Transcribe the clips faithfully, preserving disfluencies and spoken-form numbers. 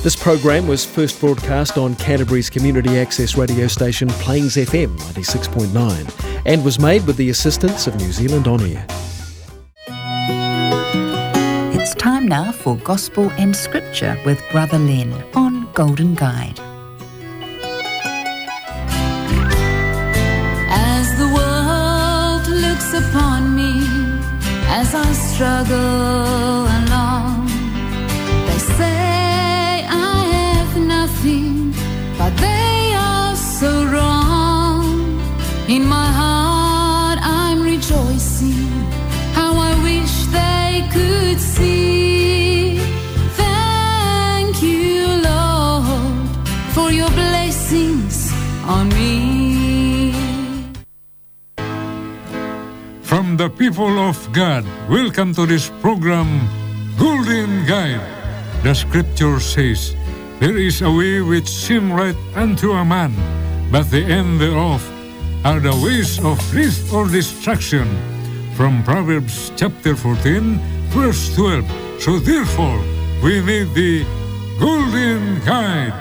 This program was first broadcast on Canterbury's community access radio station Plains F M ninety-six point nine and was made with the assistance of New Zealand On Air. It's time now for Gospel and Scripture with Brother Len on Golden Guide. As the world looks upon me, as I struggle along, they say I have nothing, but they are so wrong. In my heart I'm rejoicing, how I wish they could see. Thank you, Lord, for your blessings on me. From the people of God, welcome to this program, Golden Guide. The scripture says, there is a way which seems right unto a man, but the end thereof are the ways of death or destruction. From Proverbs chapter fourteen, verse twelve. So therefore, we need the Golden Guide.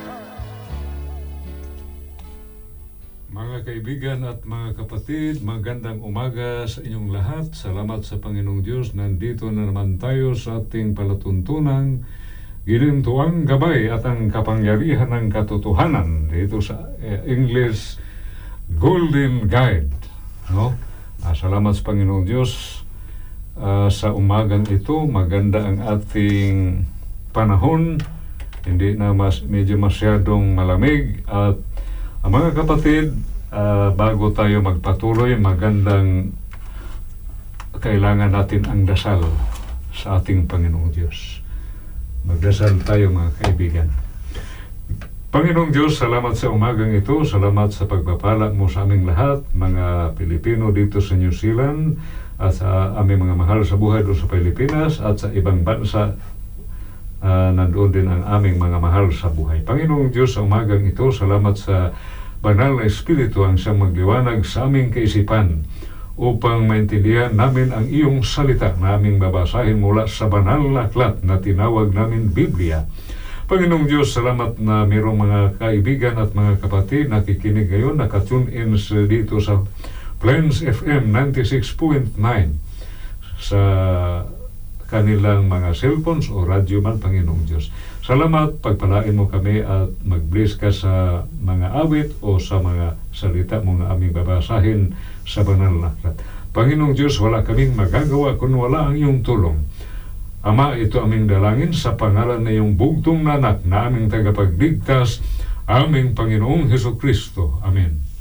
Mga kaibigan at mga kapatid, magandang umaga sa inyong lahat. Salamat sa Panginoong Diyos. Nandito na naman tayo sa ating palatuntunang ginintuang gabay at ang kapangyarihan ng katotohanan. Dito sa eh, English Golden Guide. No? Ah, salamat sa Panginoong Diyos. Ah, sa umagang ito, maganda ang ating panahon. Hindi na mas, medyo masyadong malamig. At ang mga kapatid, uh, bago tayo magpatuloy, magandang kailangan natin ang dasal sa ating Panginoong Diyos. Magdasal tayo, mga kaibigan. Panginoong Diyos, salamat sa umagang ito. Salamat sa pagpapala mo sa aming lahat, mga Pilipino dito sa New Zealand at sa aming mga mahal sa buhay doon sa Pilipinas at sa ibang bansa. Uh, nandoon din ang aming mga mahal sa buhay. Panginoong Diyos, sa umagang ito, salamat sa banal na Espiritu ang siyang magliwanag sa aming kaisipan upang maintindihan namin ang iyong salita na aming babasahin mula sa banal na aklat na tinawag namin Biblia. Panginoong Diyos, salamat na mayroong mga kaibigan at mga kapatid nakikinig ngayon, nakatune in dito sa Plains F M ninety-six point nine sa kanilang mga cellphones o radyo man, Panginoong Diyos. Salamat, pagpalain mo kami at mag-bless ka sa mga awit o sa mga salita mo na aming babasahin sa banal na aklat. Panginoong Diyos, wala kaming magagawa kung wala ang iyong tulong. Ama, ito aming dalangin sa pangalan na iyong bugtong na anak na aming tagapagligtas, aming Panginoong Hesukristo. Amen.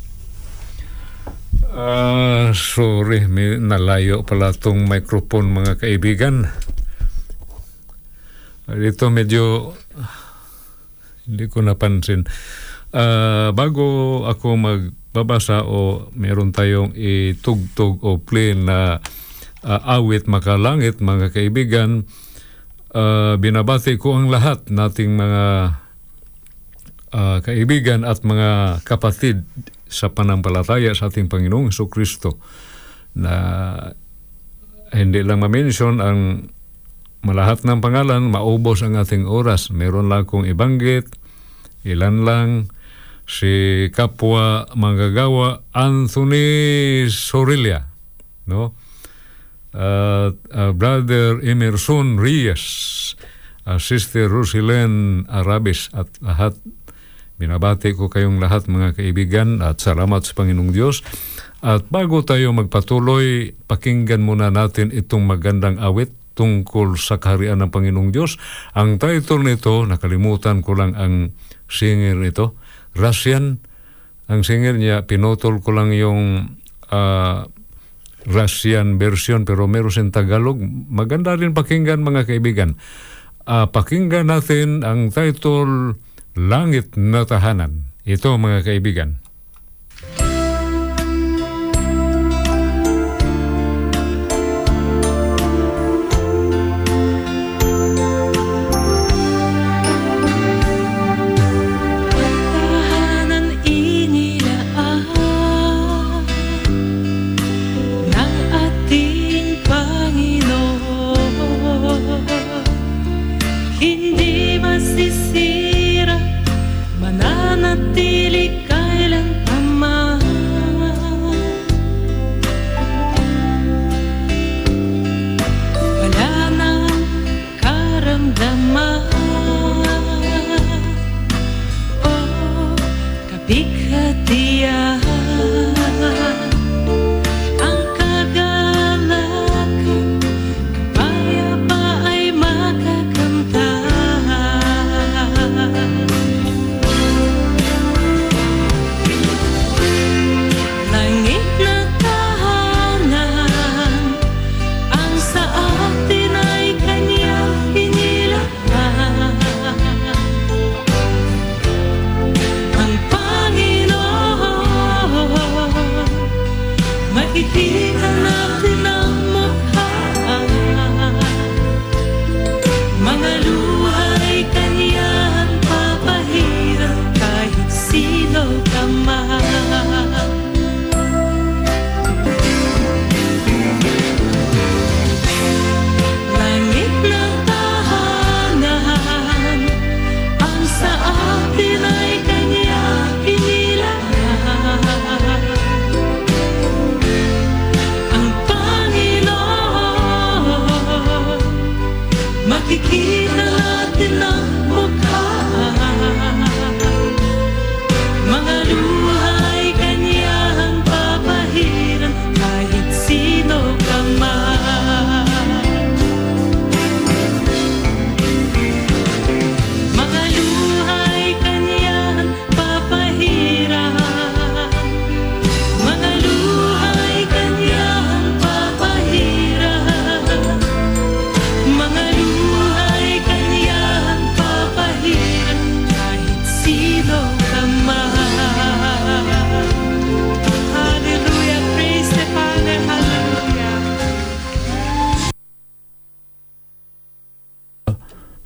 Uh, sorry, may nalayo pala itong microphone, mga kaibigan. Dito medyo hindi ko napansin. Uh, bago ako magbabasa o meron tayong itugtog o play na uh, awit makalangit, mga kaibigan, uh, binabati ko ang lahat nating mga uh, kaibigan at mga kapatid sa panampalataya sa ating Panginoong Hesukristo, na hindi lang ma-mention ang malahat ng pangalan, maubos ang ating oras. Meron lang akong ibanggit, ilan lang, si kapwa manggagawa Anthony Sorilla, no? Uh, uh, Brother Emerson Reyes, uh, Sister Rosilene Arabis, at lahat. Binabati ko kayong lahat, mga kaibigan, at salamat sa Panginoong Diyos. At bago tayo magpatuloy, pakinggan muna natin itong magandang awit tungkol sa kaharian ng Panginoong Diyos. Ang title nito, nakalimutan ko lang ang singer nito, Russian. Ang singer niya, pinutol ko lang yung uh, Russian version, pero meron sin Tagalog. Maganda rin pakinggan, mga kaibigan. Uh, pakinggan natin ang title, Langit na Tahanan. Ito, mga kaibigan. Tahanan inilaan ng ating Panginoon, hindi masi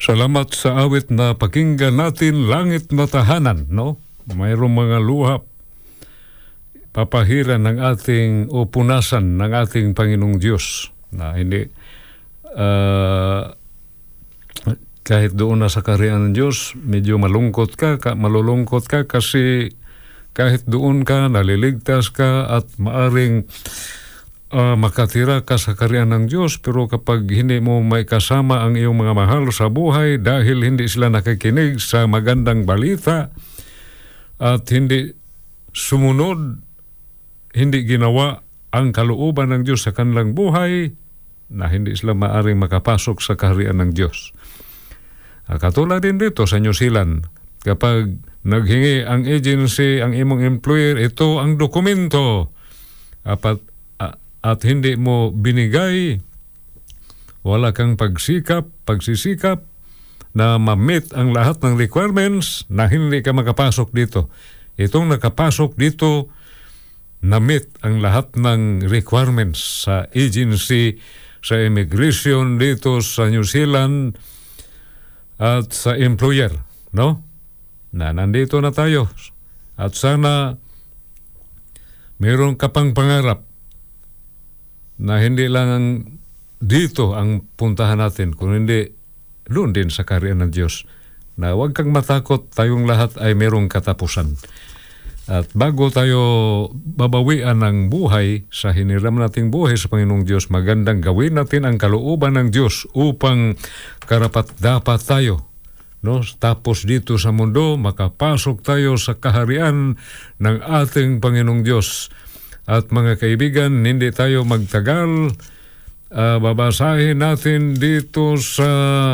Salamat sa awit na pakinggan natin, langit na tahanan, no? Mayroong mga luha, papahiran ng ating o punasan ng ating Panginoong Diyos na hindi uh, kahit doon na sa kaharian ng Diyos, medyo malungkot ka, ka, malulungkot ka kasi kahit doon ka, naliligtas ka at maaring uh, makatira ka sa kaharian ng Diyos, pero kapag hindi mo may kasama ang iyong mga mahal sa buhay dahil hindi sila nakikinig sa magandang balita at hindi sumunod, hindi ginawa ang kalooban ng Diyos sa kanilang buhay, na hindi sila maaring makapasok sa kaharian ng Diyos. Katulad din dito sa New Zealand, kapag naghingi ang agency, ang imong employer, ito ang dokumento, at, at hindi mo binigay, wala kang pagsikap, pagsisikap, na ma-meet ang lahat ng requirements, na hindi ka makapasok dito. Itong nakapasok dito, na-meet ang lahat ng requirements sa agency, sa immigration dito sa New Zealand, at sa employer, no? Na nandito na tayo. At sana mayroon ka pang pangarap na hindi lang dito ang puntahan natin, kung hindi doon din sa kaharian ng Diyos. Na huwag kang matakot, tayong lahat ay mayroong katapusan. At bago tayo babawian ng buhay sa hiniram nating buhay sa Panginoong Diyos, magandang gawin natin ang kalooban ng Diyos upang karapat-dapat tayo, no? Tapos dito sa mundo, makapasok tayo sa kaharian ng ating Panginoong Diyos. At mga kaibigan, hindi tayo magtagal. Uh, babasahin natin dito sa...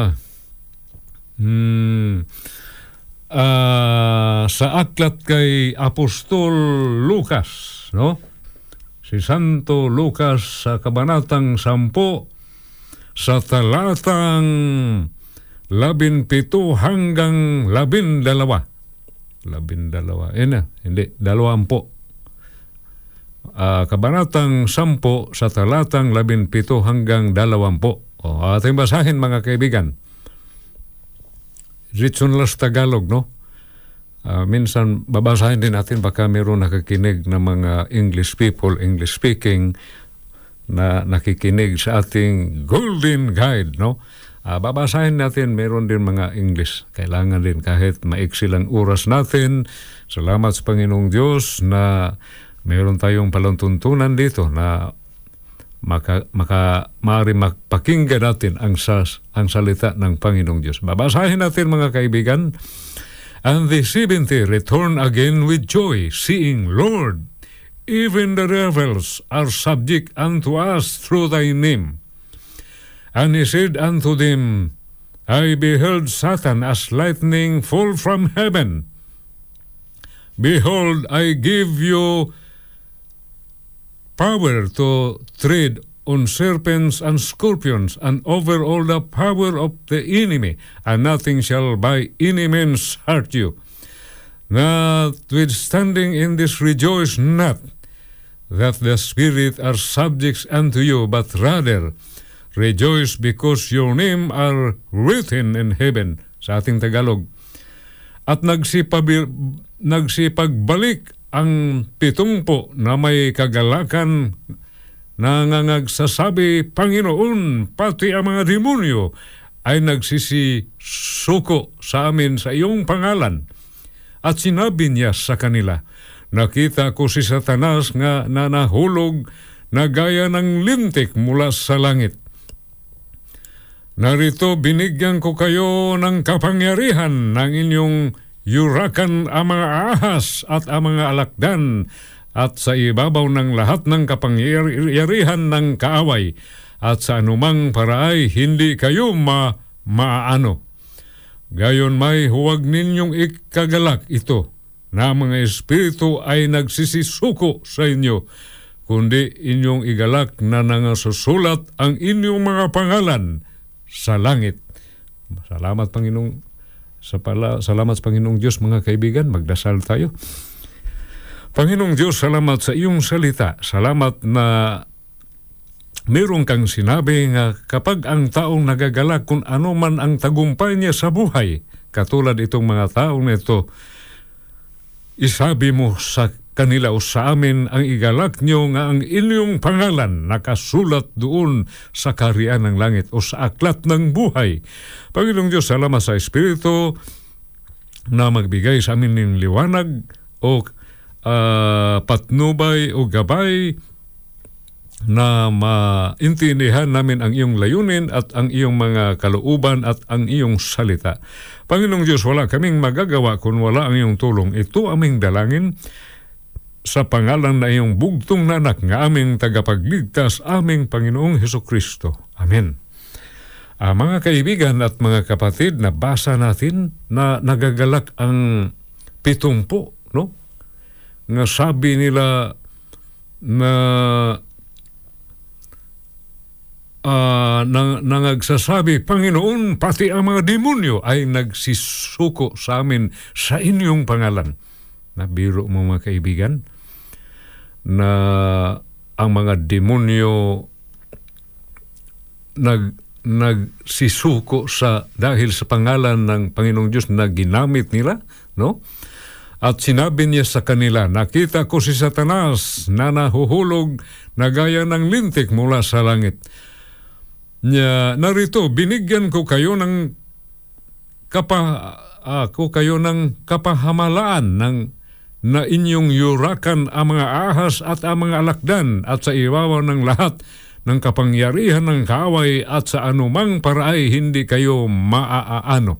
Hmm, Uh, sa aklat kay Apostol Lucas, no? Si Santo Lucas sa kabanatang sampo sa talatang labinpito hanggang labindalawa. Labindalawa. Eh na, hindi, dalawampo. Uh, kabanatang sampo sa talatang labinpito hanggang dalawampo. O, ating basahin mga kaibigan. Ritsunlas Tagalog, no? Uh, minsan babasahin din natin, baka meron nakikinig na mga English people, English speaking, na nakikinig sa ating Golden Guide, no? Uh, babasahin natin, meron din mga English. Kailangan din kahit maiksi lang oras natin. Salamat sa Panginoong Diyos na meron tayong palantuntunan dito na maka, maka, maaari magpakinggan natin ang, sas, ang salita ng Panginoong Diyos. Babasahin natin mga kaibigan. And the seventy returned again with joy, seeing, Lord, even the rebels are subject unto us through thy name. And he said unto them, I beheld Satan as lightning fall from heaven. Behold, I give you power to tread on serpents and scorpions, and over all the power of the enemy, and nothing shall by any means hurt you. Notwithstanding in this rejoice not that the Spirit are subjects unto you, but rather rejoice because your name are written in heaven. Sa ating Tagalog. At nagsipabir, nagsipagbalik ang pitungpo na may kagalakan na ngangagsasabi, Panginoon, pati ang mga demonyo ay nagsisisuko sa amin sa iyong pangalan. At sinabi niya sa kanila, nakita ko si Satanas nga na nahulog na gaya ng lintik mula sa langit. Narito binigyan ko kayo ng kapangyarihan ng inyong yurakan ang mga ahas at ang mga alakdan at sa ibabaw ng lahat ng kapangyarihan ng kaaway at sa anumang paraay hindi kayo ma maano. Gayon may huwag ninyong ikagalak ito na mga espiritu ay nagsisisuko sa inyo, kundi inyong igalak na nangasusulat ang inyong mga pangalan sa langit. Salamat Panginoong sa pala, salamat Panginoong Diyos mga kaibigan, magdasal tayo. Panginoong Diyos, salamat sa iyong salita. Salamat na Meron kang sinabi nga kapag ang taong nagagalak kung ano man ang tagumpay niya sa buhay, katulad itong mga taong ito, isabi mo sa kanila o sa amin ang igalak niyo nga ang inyong pangalan nakasulat doon sa kaharian ng langit o sa aklat ng buhay. Panginoong Diyos, salamat sa Espiritu na magbigay sa amin ng liwanag o uh, patnubay o gabay na maintindihan namin ang iyong layunin at ang iyong mga kalooban at ang iyong salita. Panginoong Diyos, wala kaming magagawa kung wala ang iyong tulong. Ito aming dalangin sa pangalan na iyong bugtong na anak nga aming tagapagligtas, aming Panginoong Hesukristo. Amen. Uh, mga kaibigan at mga kapatid, nabasa natin na nagagalak ang pitumpo, no? Nga sabi nila na Uh, nang, nangagsasabi, Panginoon, pati ang mga demonyo ay nagsisuko sa amin sa inyong pangalan. Nabiro mo mga kaibigan na ang mga demonyo nag, nagsisuko sa, dahil sa pangalan ng Panginoong Diyos na ginamit nila, no? At sinabi niya sa kanila, nakita ko si Satanas na nahuhulog na gaya ng lintik mula sa langit. Nya, narito, binigyan ko kayo ng kapa, ako kayo ng kapahamalaan ng na inyong yurakan ang mga ahas at ang mga alakdan at sa ibabaw ng lahat ng kapangyarihan ng kaaway at sa anumang paraay hindi kayo maaano.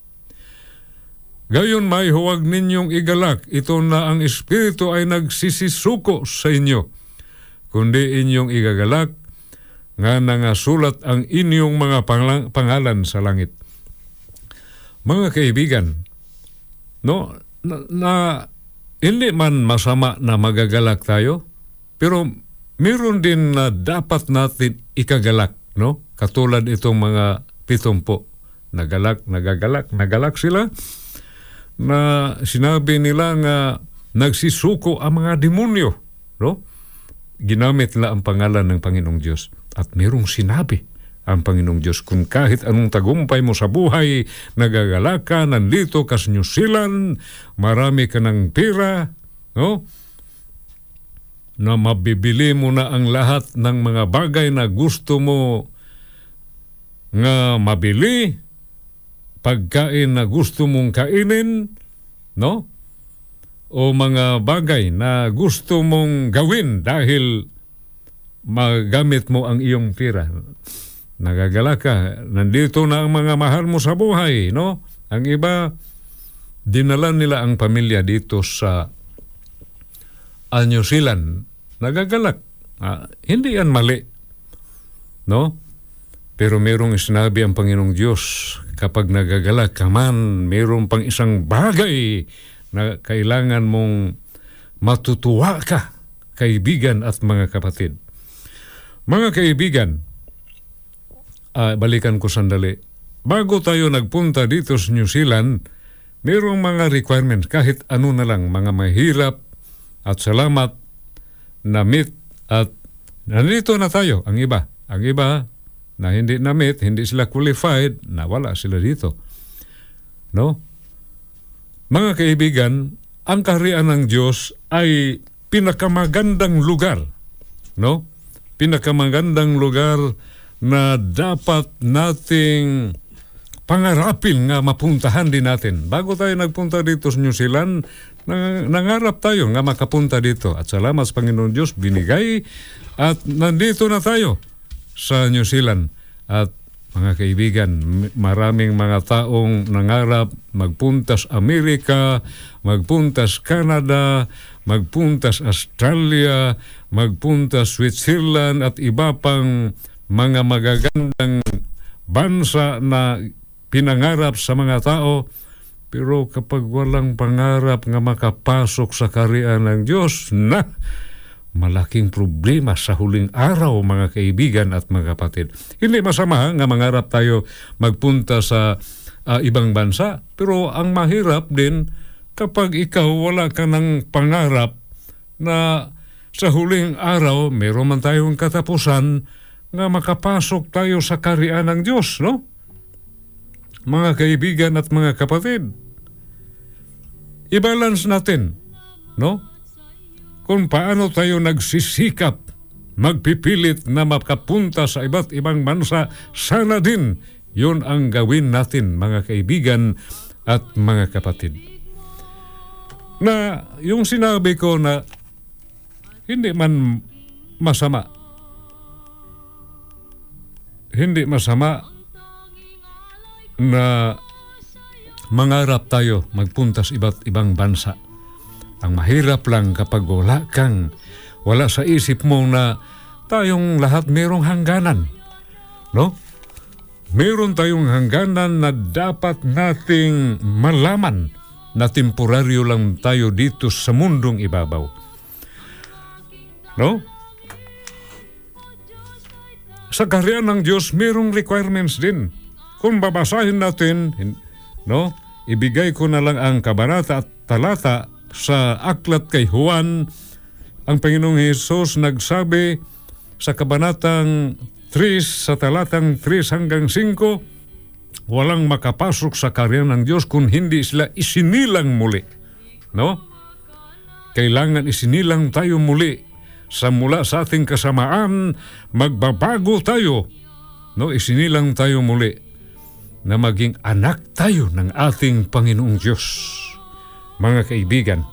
Gayon may huwag ninyong igalak, ito na ang Espiritu ay nagsisisuko sa inyo, kundi inyong igagalak nga nangasulat ang inyong mga pang- pangalan sa langit. Mga kaibigan, no, na, na hindi man masama na magagalak tayo, pero meron din na dapat natin ikagalak, no? Katulad itong mga pitumpo, nagalak, nagagalak, nagalak sila, na sinabi nila nga nagsisuko ang mga demonyo, no? Ginamit nila ang pangalan ng Panginoong Diyos. At merong sinabi ang Panginoong Diyos, kung kahit anong tagumpay mo sa buhay, nagagalak ka, nandito ka sa New Zealand, marami ka ng pera, no? Na mabibili mo na ang lahat ng mga bagay na gusto mo nga mabili, pagkain na gusto mong kainin, no? O mga bagay na gusto mong gawin dahil magamit mo ang iyong pera. Nagagala ka. Nandito na ang mga mahal mo sa buhay, no? Ang iba, dinala nila ang pamilya dito sa uh, New Zealand. Nagagalak. Uh, hindi yan mali, no? Pero merong sinabi ang Panginoong Diyos, kapag nagagalak ka man, merong pang isang bagay na kailangan mong matutuwa ka, kaibigan at mga kapatid. Mga kaibigan, uh, balikan ko sandali. Bago tayo nagpunta dito sa New Zealand, mayroong mga requirements, kahit ano na lang, mga mahirap at salamat na meet at nandito na tayo, ang iba. Ang iba na hindi na meet, hindi sila qualified, nawala sila dito. No? Mga kaibigan, ang kaharian ng Diyos ay pinakamagandang lugar, no? Pinakamagandang lugar na dapat nating pangarapin nga mapuntahan din natin. Bago tayo nagpunta dito sa New Zealand, nang, nangarap tayo nga makapunta dito. At salamat sa Panginoon Diyos, binigay at nandito na tayo sa New Zealand. At mga kaibigan, maraming mga taong nangarap magpuntas Amerika, magpuntas Canada, magpuntas Australia, magpuntas Switzerland at iba pang mga magagandang bansa na pinangarap sa mga tao. Pero kapag walang pangarap nga makapasok sa kaharian ng Diyos, na malaking problema sa huling araw, mga kaibigan at mga kapatid. Hindi masama nga mangarap tayo magpunta sa uh, ibang bansa, pero ang mahirap din kapag ikaw wala ka ng pangarap na sa huling araw, meron man tayong katapusan nga makapasok tayo sa kaharian ng Diyos, no? Mga kaibigan at mga kapatid, i-balance natin, no? Kung paano tayo nagsisikap, magpipilit na makapunta sa iba't ibang bansa, sana din yun ang gawin natin, mga kaibigan at mga kapatid. Na yung sinabi ko na hindi man masama, hindi masama na mangarap tayo magpunta sa iba't ibang bansa. Ang mahirap lang kapag wala kang, wala sa isip mo na tayong lahat merong hangganan. No? Meron tayong hangganan na dapat nating malaman na temporaryo lang tayo dito sa mundong ibabaw. No? Sa kaharian ng Diyos, merong requirements din. Kung babasahin natin, no, ibigay ko na lang ang kabanata at talata sa aklat kay Juan. Ang Panginoong Hesus nagsabi sa kabanatang three, sa talatang three hanggang five, walang makapasok sa kaharian ng Diyos kung hindi sila isinilang muli. No? Kailangan isinilang tayo muli. Sa mula sa ating kasamaan, magbabago tayo. No, isinilang tayo muli na maging anak tayo ng ating Panginoong Diyos. Mga kaibigan,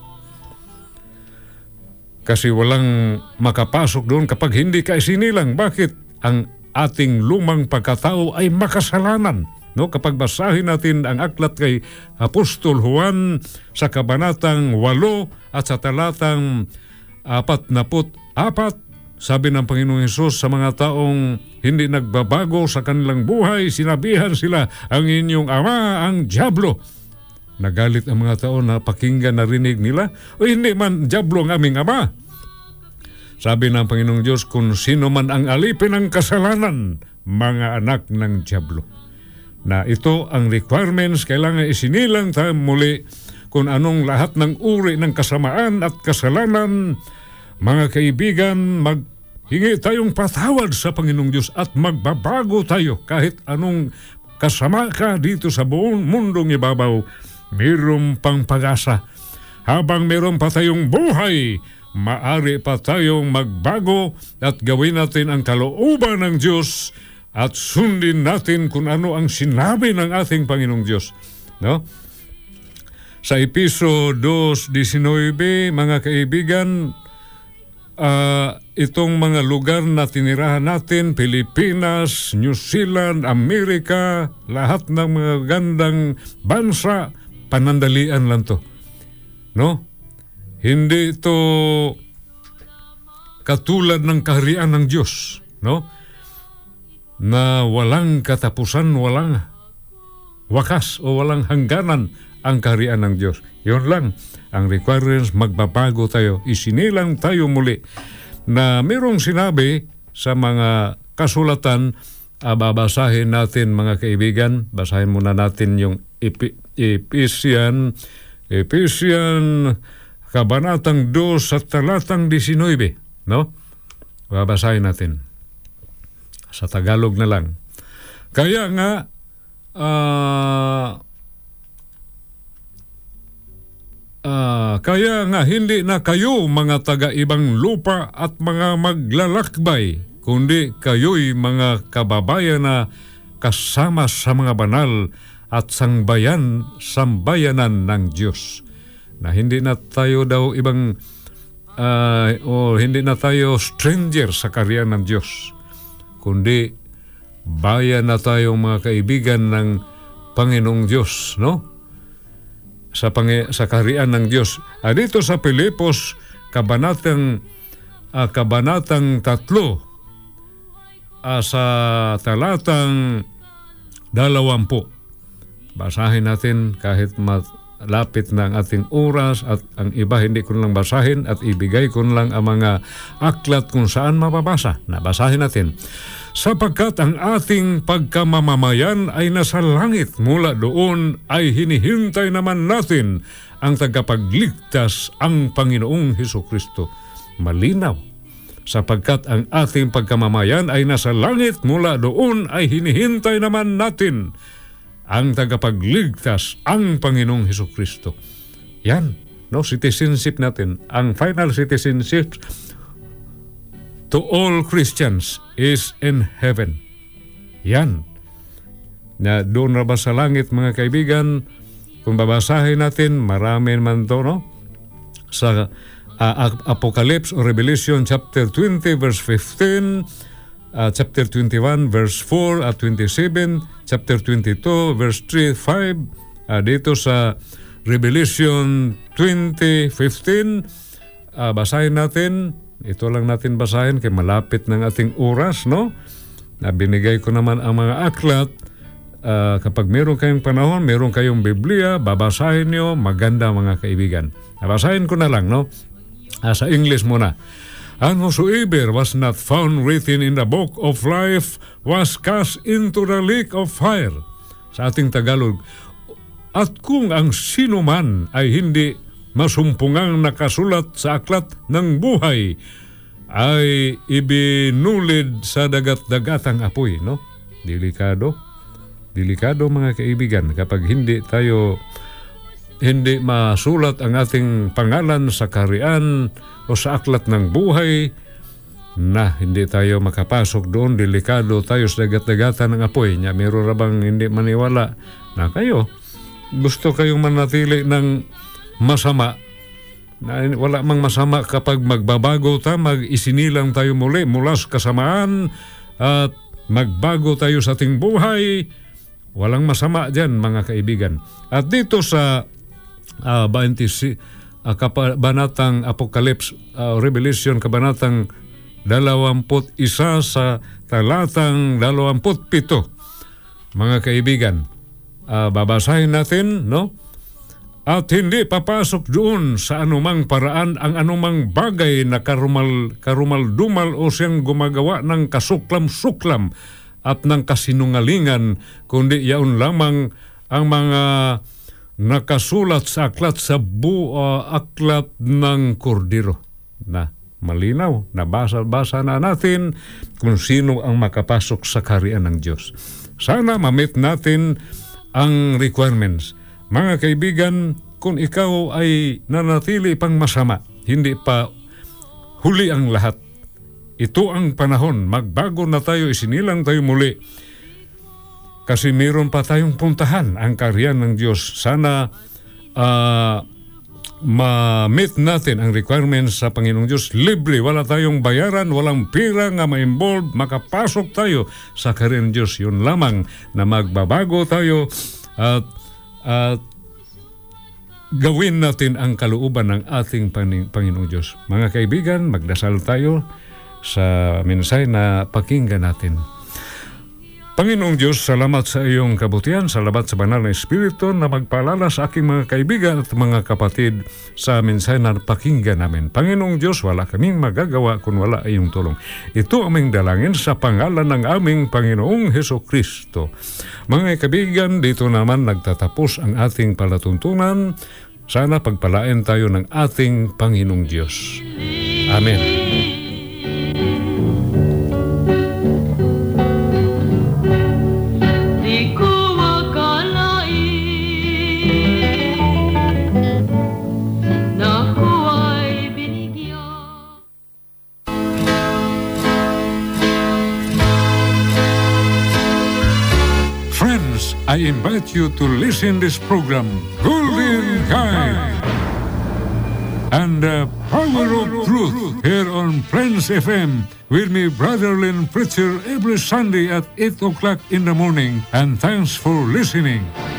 kasi walang makapasok doon kapag hindi ka isinilang. Bakit? Ang ating lumang pagkatao ay makasalanan. No, kapag basahin natin ang aklat kay Apostol Juan sa kabanatang walo at sa talatang apat na put apat, sabi ng Panginoong Hesus sa mga taong hindi nagbabago sa kanilang buhay, sinabihan sila, ang inyong ama ang dyablo. Nagalit ang mga tao na pakinggan narinig nila, o hindi man dyablo ang aming ama. Sabi ng Panginoong Diyos, kung sino man ang alipin ng kasalanan, mga anak ng dyablo. Na ito ang requirements, kailangan isinilang tayo muli kung anong lahat ng uri ng kasamaan at kasalanan. Mga kaibigan, maghingi tayong patawad sa Panginoong Diyos at magbabago tayo kahit anong kasama ka dito sa buong mundong ibabaw. Mayroon pang pag-asa. Habang mayroon pa tayong buhay, maaari pa tayong magbago at gawin natin ang kalooban ng Diyos at sundin natin kung ano ang sinabi ng ating Panginoong Diyos. No? Sa Episo two nineteen, mga kaibigan, Uh, itong mga lugar na tinirahan natin, Pilipinas, New Zealand, Amerika, lahat ng mga gandang bansa, panandalian lang to. No? Hindi ito katulad ng kaharian ng Diyos, no? Na walang katapusan, walang wakas o walang hangganan ang kaharian ng Diyos. Yun lang ang requirements, magbabago tayo, isinilang tayo muli. Na mayroong sinabi sa mga kasulatan, uh, babasahin natin mga kaibigan, basahin muna natin yung Epi- Ephesian, Ephesian, kabanatang two sa talatang nineteen, no? Babasahin natin. Sa Tagalog na lang. Kaya nga, ah, uh, Uh, kaya nga hindi na kayo mga taga-ibang lupa at mga maglalakbay, kundi kayo'y mga kababayan na kasama sa mga banal at sangbayan, sambayanan ng Diyos. Na hindi na tayo daw ibang, uh, o hindi na tayo stranger sa kaharian ng Diyos, kundi bayan na tayo mga kaibigan ng Panginoong Diyos, no? Sa, pangi, sa kaharian ng Diyos. Ah, dito sa Pilipos, kabanatang, ah, kabanatang tatlo, ah, sa talatang dalawampu. Basahin natin kahit malapit na ang ating oras at ang iba hindi ko lang basahin at ibigay ko lang ang mga aklat kung saan mababasa. Nabasahin natin. Sapagkat ang ating pagkamamamayan ay nasa langit, mula doon ay hinihintay naman natin ang tagapagligtas, ang Panginoong Hesukristo. Malinaw sapagkat ang ating pagkamamayan ay nasa langit, mula doon ay hinihintay naman natin ang tagapagligtas, ang Panginoong Hesukristo. Yan, no, citizenship natin, ang final citizenship to all Christians is in heaven. Yan. Na doon na ba sa langit, mga kaibigan? Kung babasahin natin, marami man to, no? Sa uh, Apocalypse or Revelation chapter twenty verse fifteen, uh, chapter twenty-one verse four at twenty-seven, chapter twenty-two verse three, five, uh, dito sa Revelation twenty fifteen, uh, basahin natin. Ito lang natin basahin kay malapit ng ating oras, no? Na binigay ko naman ang mga aklat. Uh, kapag meron kayong panahon, meron kayong Biblia, babasahin nyo, maganda mga kaibigan. Babasahin ko na lang, no? Uh, sa English muna. And whosoever was not found written in the book of life was cast into the lake of fire. Sa ating Tagalog. At kung ang sino man ay hindi masumpungang nakasulat sa aklat ng buhay, ay ibinulid sa dagat-dagatang apoy, no? Delikado. Delikado mga kaibigan kapag hindi tayo hindi masulat ang ating pangalan sa kaharian o sa aklat ng buhay, na hindi tayo makapasok doon. Delikado tayo sa dagat-dagatan ng apoy. Nya, meron rabang hindi maniwala na kayo gusto kayong manatili ng masama, na wala mang masama kapag magbabago ta, mag-isinilang tayo muli mula sa kasamaan at magbago tayo sa ating buhay. Walang masama dyan mga kaibigan. At dito sa uh, twenty, uh, kabanatang Apocalypse, uh, Revelation, kabanatang dalawamput isa sa talatang dalawamput pito, mga kaibigan, uh, babasahin natin, no? At hindi papasok doon sa anumang paraan ang anumang bagay na karumal, karumal-dumal o siyang gumagawa ng kasuklam-suklam at ng kasinungalingan, kundi yaon lamang ang mga nakasulat sa aklat sa bu uh, aklat ng Kordero. Na malinaw, nabasa-basa na natin kung sino ang makapasok sa kaharian ng Diyos. Sana ma-meet natin ang requirements. Mga kaibigan, kung ikaw ay nanatili pang masama, hindi pa huli ang lahat. Ito ang panahon, magbago na tayo, isinilang tayo muli. Kasi mayroon pa tayong puntahan, ang kaharian ng Diyos. Sana uh, ma-meet natin ang requirements sa Panginoong Diyos. Libre, wala tayong bayaran, walang pira nga ma-involve, makapasok tayo sa kaharian ng Diyos. Yun lamang na magbabago tayo at, at gawin natin ang kalooban ng ating Panginoong Diyos. Mga kaibigan, magdasal tayo sa mensahe na pakinggan natin. Panginoong Diyos, salamat sa iyong kabutihan, salamat sa banal na Espiritu na magpaalala sa aking mga kaibigan at mga kapatid sa mensahe na pakinggan namin. Panginoong Diyos, wala kaming magagawa kung wala iyong tulong. Ito aming dalangin sa pangalan ng aming Panginoong Hesukristo. Mga kaibigan, dito naman nagtatapos ang ating palatuntunan. Sana pagpalain tayo ng ating Panginoong Diyos. Amen. I invite you to listen this program, Golden Guide, and the Power of Truth, here on Friends F M, with me, Brother Lynn Preacher, every Sunday at eight o'clock in the morning. And thanks for listening.